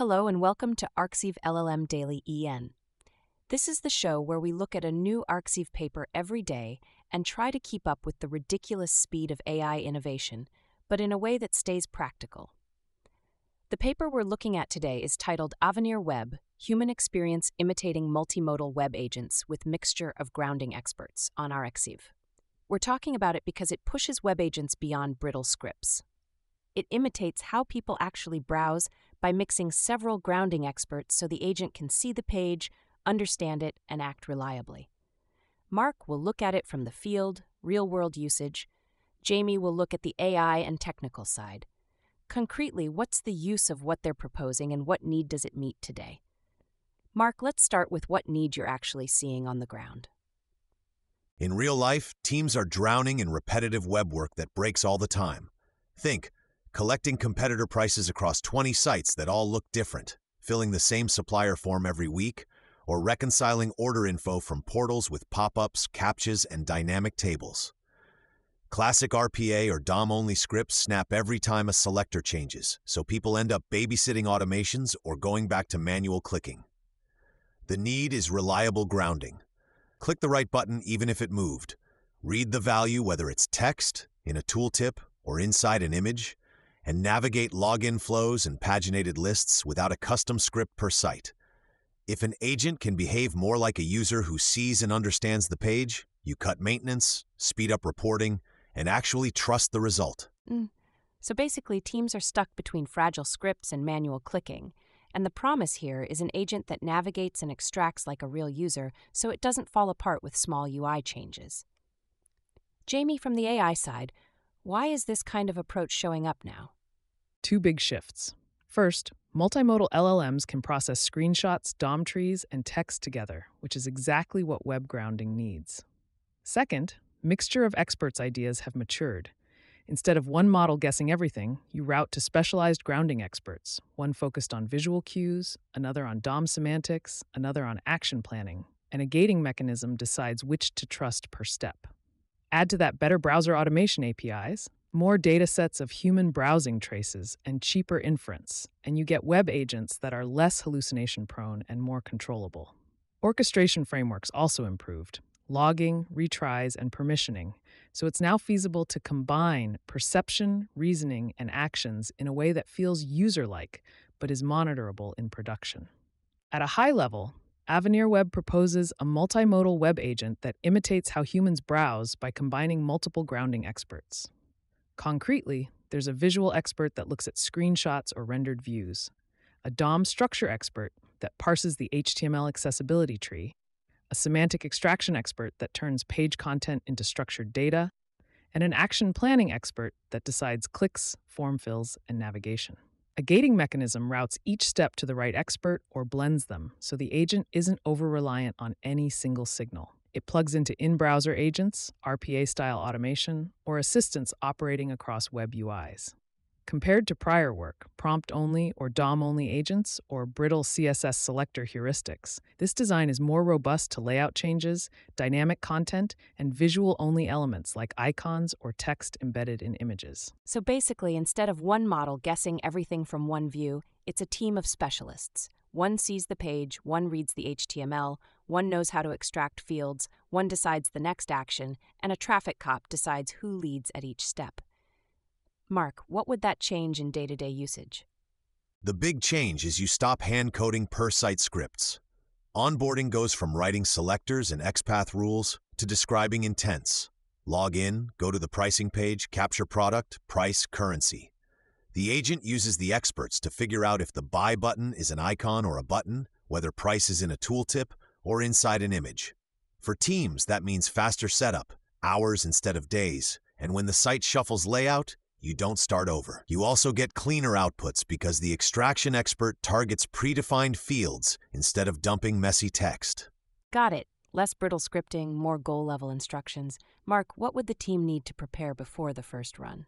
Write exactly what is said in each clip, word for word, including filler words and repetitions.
Hello and welcome to Arxiv L L M Daily E N. This is the show where we look at a new Arxiv paper every day and try to keep up with the ridiculous speed of A I innovation, but in a way that stays practical. The paper we're looking at today is titled Avenir Web: Human Experience Imitating Multimodal Web Agents with Mixture of Grounding Experts on Arxiv. We're talking about it because it pushes web agents beyond brittle scripts. It imitates how people actually browse by mixing several grounding experts so the agent can see the page, understand it, and act reliably. Mark will look at it from the field, real-world usage. Jamie will look at the A I and technical side. Concretely, what's the use of what they're proposing and what need does it meet today? Mark, let's start with what need you're actually seeing on the ground. In real life, teams are drowning in repetitive web work that breaks all the time. Think, collecting competitor prices across twenty sites that all look different, filling the same supplier form every week, or reconciling order info from portals with pop-ups, captchas, and dynamic tables. Classic R P A or D O M-only scripts snap every time a selector changes, so people end up babysitting automations or going back to manual clicking. The need is reliable grounding. Click the right button even if it moved. Read the value whether it's text, in a tooltip, or inside an image, and navigate login flows and paginated lists without a custom script per site. If an agent can behave more like a user who sees and understands the page, you cut maintenance, speed up reporting, and actually trust the result. Mm. So basically, teams are stuck between fragile scripts and manual clicking, and the promise here is an agent that navigates and extracts like a real user so it doesn't fall apart with small U I changes. Jamie, from the A I side, why is this kind of approach showing up now? Two big shifts. First, multimodal L L Ms can process screenshots, D O M trees, and text together, which is exactly what web grounding needs. Second, mixture of experts ideas have matured. Instead of one model guessing everything, you route to specialized grounding experts, one focused on visual cues, another on D O M semantics, another on action planning, and a gating mechanism decides which to trust per step. Add to that better browser automation A P Is, more data sets of human browsing traces, and cheaper inference, and you get web agents that are less hallucination-prone and more controllable. Orchestration frameworks also improved, logging, retries, and permissioning, so it's now feasible to combine perception, reasoning, and actions in a way that feels user-like, but is monitorable in production. At a high level, Avenir Web proposes a multimodal web agent that imitates how humans browse by combining multiple grounding experts. Concretely, there's a visual expert that looks at screenshots or rendered views, a D O M structure expert that parses the H T M L accessibility tree, a semantic extraction expert that turns page content into structured data, and an action planning expert that decides clicks, form fills, and navigation. A gating mechanism routes each step to the right expert or blends them, so the agent isn't over-reliant on any single signal. It plugs into in-browser agents, R P A-style automation, or assistants operating across web U Is. Compared to prior work, prompt-only or D O M-only agents, or brittle C S S selector heuristics, this design is more robust to layout changes, dynamic content, and visual-only elements like icons or text embedded in images. So basically, instead of one model guessing everything from one view, it's a team of specialists. One sees the page, one reads the H T M L, one knows how to extract fields, one decides the next action, and a traffic cop decides who leads at each step. Mark, what would that change in day-to-day usage? The big change is you stop hand-coding per-site scripts. Onboarding goes from writing selectors and X path rules to describing intents. Log in, go to the pricing page, capture product, price, currency. The agent uses the experts to figure out if the buy button is an icon or a button, whether price is in a tooltip or inside an image. For teams, that means faster setup, hours instead of days, and when the site shuffles layout, you don't start over. You also get cleaner outputs because the extraction expert targets predefined fields instead of dumping messy text. Got it. Less brittle scripting, more goal-level instructions. Mark, what would the team need to prepare before the first run?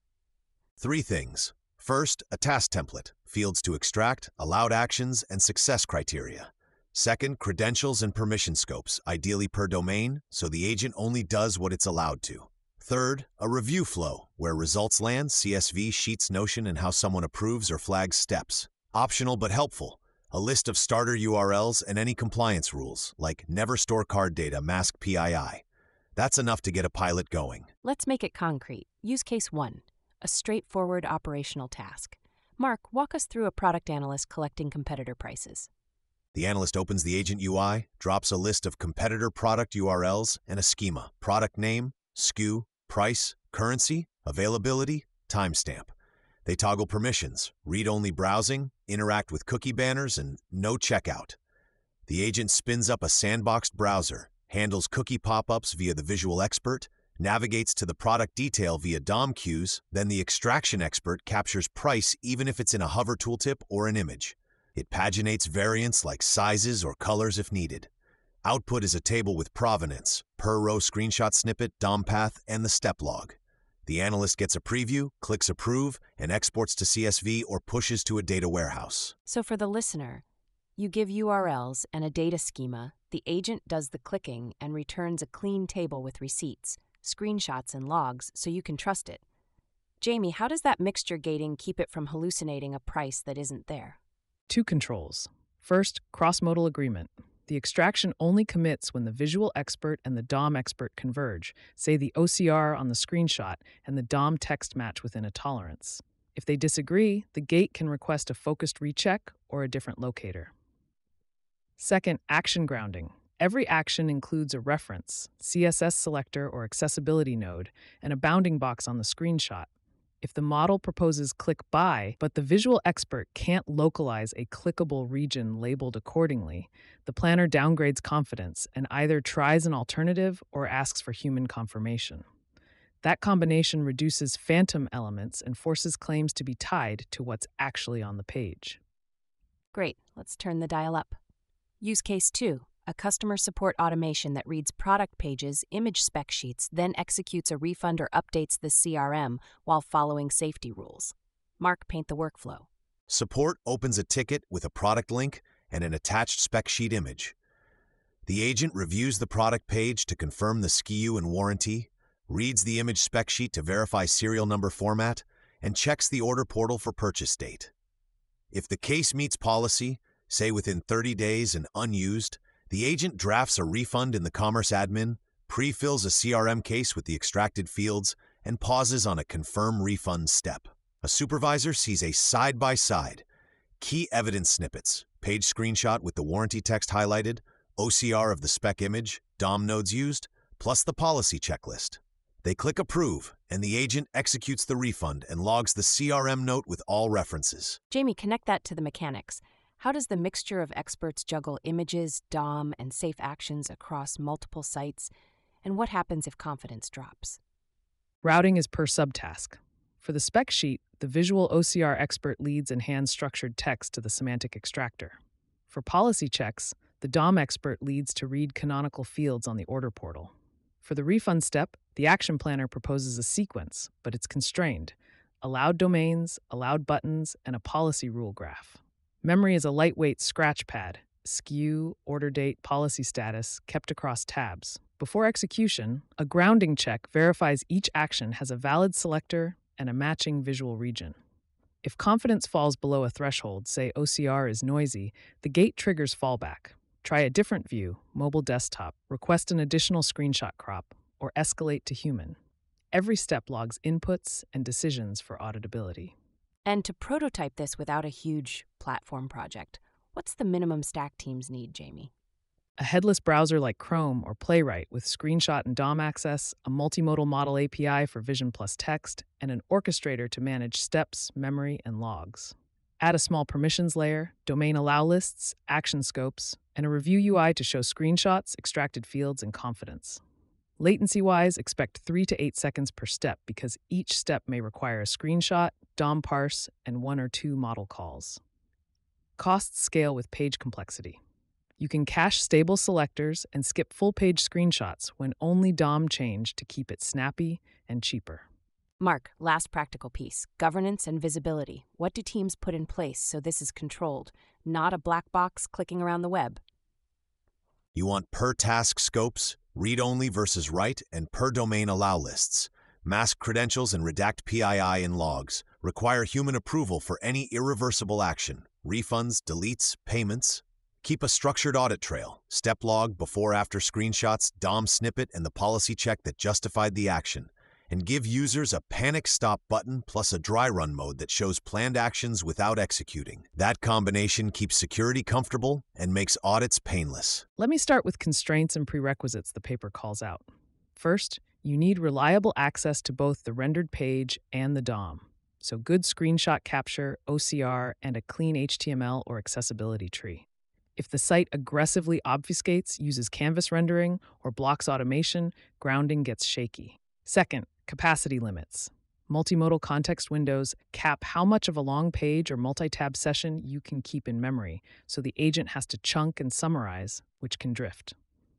Three things. First, a task template, fields to extract, allowed actions, and success criteria. Second, credentials and permission scopes, ideally per domain, so the agent only does what it's allowed to. Third, a review flow, where results land, C S V, Sheets, Notion, and how someone approves or flags steps. Optional but helpful. A list of starter U R Ls and any compliance rules, like never store card data, mask P I I. That's enough to get a pilot going. Let's make it concrete. Use case one, a straightforward operational task. Mark, walk us through a product analyst collecting competitor prices. The analyst opens the agent U I, drops a list of competitor product U R Ls and a schema: product name, S K U, price, currency, availability, timestamp. They toggle permissions, read-only browsing, interact with cookie banners, and no checkout. The agent spins up a sandboxed browser, handles cookie pop-ups via the visual expert, navigates to the product detail via D O M cues, then the extraction expert captures price even if it's in a hover tooltip or an image. It paginates variants like sizes or colors if needed. Output is a table with provenance, per row screenshot snippet, D O M path, and the step log. The analyst gets a preview, clicks approve, and exports to C S V or pushes to a data warehouse. So for the listener, you give U R Ls and a data schema, the agent does the clicking and returns a clean table with receipts, screenshots, and logs so you can trust it. Jamie, how does that mixture gating keep it from hallucinating a price that isn't there? Two controls. First, cross-modal agreement. The extraction only commits when the visual expert and the D O M expert converge, say the O C R on the screenshot and the D O M text match within a tolerance. If they disagree, the gate can request a focused recheck or a different locator. Second, action grounding. Every action includes a reference, C S S selector or accessibility node, and a bounding box on the screenshot. If the model proposes click by, but the visual expert can't localize a clickable region labeled accordingly, the planner downgrades confidence and either tries an alternative or asks for human confirmation. That combination reduces phantom elements and forces claims to be tied to what's actually on the page. Great, let's turn the dial up. Use case two, a customer support automation that reads product pages, image spec sheets, then executes a refund or updates the C R M while following safety rules. Mark, paint the workflow. Support opens a ticket with a product link and an attached spec sheet image. The agent reviews the product page to confirm the S K U and warranty, reads the image spec sheet to verify serial number format, and checks the order portal for purchase date. If the case meets policy, say within thirty days and unused, the agent drafts a refund in the Commerce admin, pre-fills a C R M case with the extracted fields, and pauses on a confirm refund step. A supervisor sees a side-by-side, key evidence snippets, page screenshot with the warranty text highlighted, O C R of the spec image, D O M nodes used, plus the policy checklist. They click approve, and the agent executes the refund and logs the C R M note with all references. Jamie, connect that to the mechanics. How does the mixture of experts juggle images, D O M, and safe actions across multiple sites? And what happens if confidence drops? Routing is per subtask. For the spec sheet, the visual O C R expert leads and hands structured text to the semantic extractor. For policy checks, the D O M expert leads to read canonical fields on the order portal. For the refund step, the action planner proposes a sequence, but it's constrained: allowed domains, allowed buttons, and a policy rule graph. Memory is a lightweight scratch pad, S K U, order date, policy status, kept across tabs. Before execution, a grounding check verifies each action has a valid selector and a matching visual region. If confidence falls below a threshold, say O C R is noisy, the gate triggers fallback. Try a different view, mobile desktop, request an additional screenshot crop, or escalate to human. Every step logs inputs and decisions for auditability. And to prototype this without a huge platform project, what's the minimum stack teams need, Jamie? A headless browser like Chrome or Playwright with screenshot and D O M access, a multimodal model A P I for vision plus text, and an orchestrator to manage steps, memory, and logs. Add a small permissions layer, domain allow lists, action scopes, and a review U I to show screenshots, extracted fields, and confidence. Latency-wise, expect three to eight seconds per step because each step may require a screenshot, D O M parse, and one or two model calls. Costs scale with page complexity. You can cache stable selectors and skip full-page screenshots when only D O M change to keep it snappy and cheaper. Mark, last practical piece, governance and visibility. What do teams put in place so this is controlled, not a black box clicking around the web? You want per task scopes, read-only versus write, and per domain allow lists. Mask credentials and redact P I I in logs. Require human approval for any irreversible action. Refunds, deletes, payments. Keep a structured audit trail. Step log, before-after screenshots, D O M snippet, and the policy check that justified the action. And give users a panic stop button plus a dry run mode that shows planned actions without executing. That combination keeps security comfortable and makes audits painless. Let me start with constraints and prerequisites the paper calls out. First, you need reliable access to both the rendered page and the D O M. So good screenshot capture, O C R, and a clean H T M L or accessibility tree. If the site aggressively obfuscates, uses canvas rendering, or blocks automation, grounding gets shaky. Second, capacity limits. Multimodal context windows cap how much of a long page or multi-tab session you can keep in memory, so the agent has to chunk and summarize, which can drift.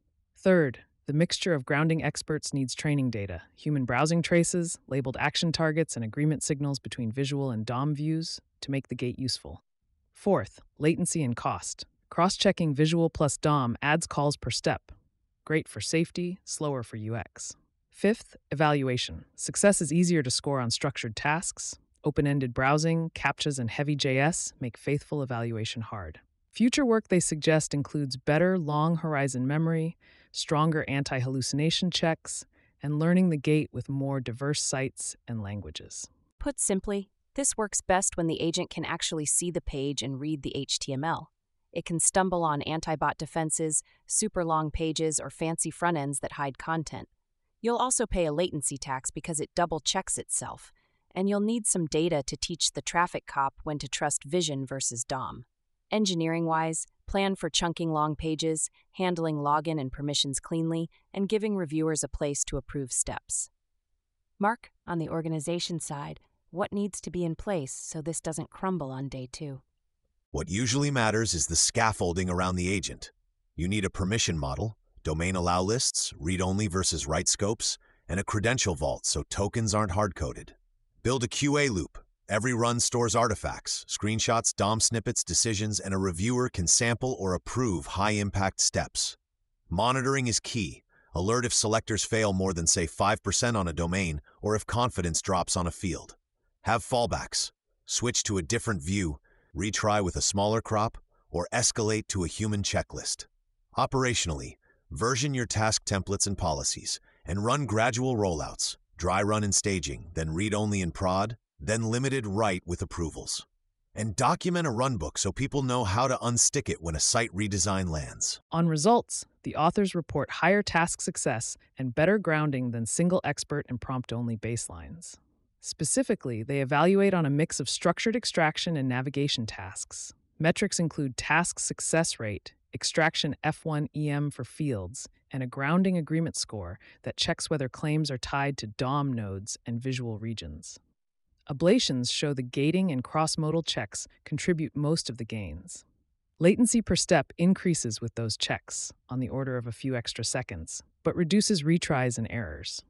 Third, the mixture of grounding experts needs training data, human browsing traces, labeled action targets, and agreement signals between visual and D O M views to make the gate useful. Fourth, latency and cost. Cross-checking visual plus D O M adds calls per step. Great for safety, slower for U X. Fifth, evaluation. Success is easier to score on structured tasks. Open-ended browsing, CAPTCHAs, and heavy J S make faithful evaluation hard. Future work they suggest includes better long-horizon memory, stronger anti-hallucination checks, and learning the gate with more diverse sites and languages. Put simply, this works best when the agent can actually see the page and read the H T M L. It can stumble on anti-bot defenses, super long pages, or fancy front ends that hide content. You'll also pay a latency tax because it double-checks itself, and you'll need some data to teach the traffic cop when to trust vision versus D O M. Engineering-wise, plan for chunking long pages, handling login and permissions cleanly, and giving reviewers a place to approve steps. Mark, on the organization side, what needs to be in place so this doesn't crumble on day two? What usually matters is the scaffolding around the agent. You need a permission model, domain allow lists, read-only versus write scopes, and a credential vault so tokens aren't hard-coded. Build a Q A loop. Every run stores artifacts, screenshots, D O M snippets, decisions, and a reviewer can sample or approve high-impact steps. Monitoring is key. Alert if selectors fail more than, say, five percent on a domain or if confidence drops on a field. Have fallbacks. Switch to a different view, retry with a smaller crop, or escalate to a human checklist. Operationally, version your task templates and policies, and run gradual rollouts, dry run in staging, then read-only in prod, then limited write with approvals. And document a runbook so people know how to unstick it when a site redesign lands. On results, the authors report higher task success and better grounding than single expert and prompt-only baselines. Specifically, they evaluate on a mix of structured extraction and navigation tasks. Metrics include task success rate, extraction F one E M for fields, and a grounding agreement score that checks whether claims are tied to D O M nodes and visual regions. Ablations show the gating and cross-modal checks contribute most of the gains. Latency per step increases with those checks, on the order of a few extra seconds, but reduces retries and errors.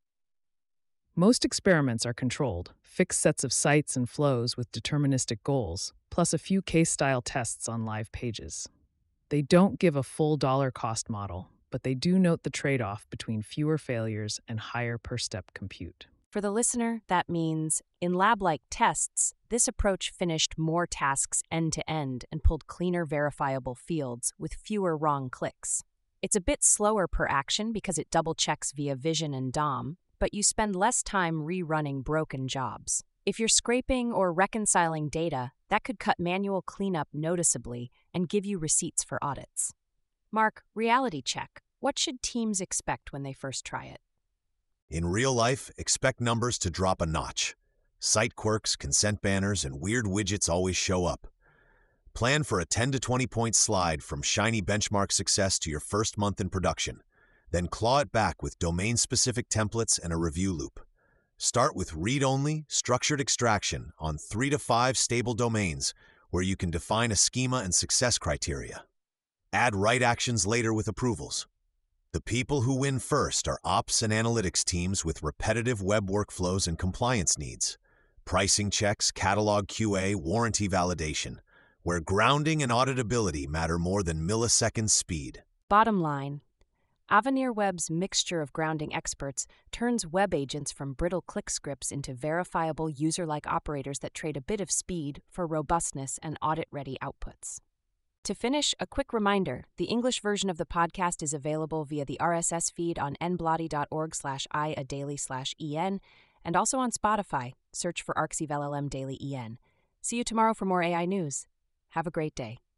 Most experiments are controlled, fixed sets of sites and flows with deterministic goals, plus a few case-style tests on live pages. They don't give a full dollar cost model, but they do note the trade-off between fewer failures and higher per-step compute. For the listener, that means, in lab-like tests, this approach finished more tasks end-to-end and pulled cleaner verifiable fields with fewer wrong clicks. It's a bit slower per action because it double-checks via vision and D O M, but you spend less time rerunning broken jobs. If you're scraping or reconciling data, that could cut manual cleanup noticeably and give you receipts for audits. Mark, reality check. What should teams expect when they first try it? In real life, expect numbers to drop a notch. Site quirks, consent banners, and weird widgets always show up. Plan for a ten to twenty point slide from shiny benchmark success to your first month in production. Then claw it back with domain-specific templates and a review loop. Start with read-only, structured extraction on three to five stable domains where you can define a schema and success criteria. Add write actions later with approvals. The people who win first are ops and analytics teams with repetitive web workflows and compliance needs. Pricing checks, catalog Q A, warranty validation, where grounding and auditability matter more than millisecond speed. Bottom line, Avenir Web's mixture of grounding experts turns web agents from brittle click scripts into verifiable user-like operators that trade a bit of speed for robustness and audit-ready outputs. To finish, a quick reminder, the English version of the podcast is available via the R S S feed on nbloody.org slash iadaily slash en and also on Spotify. Search for Arxiv L L M Daily E N. See you tomorrow for more A I news. Have a great day.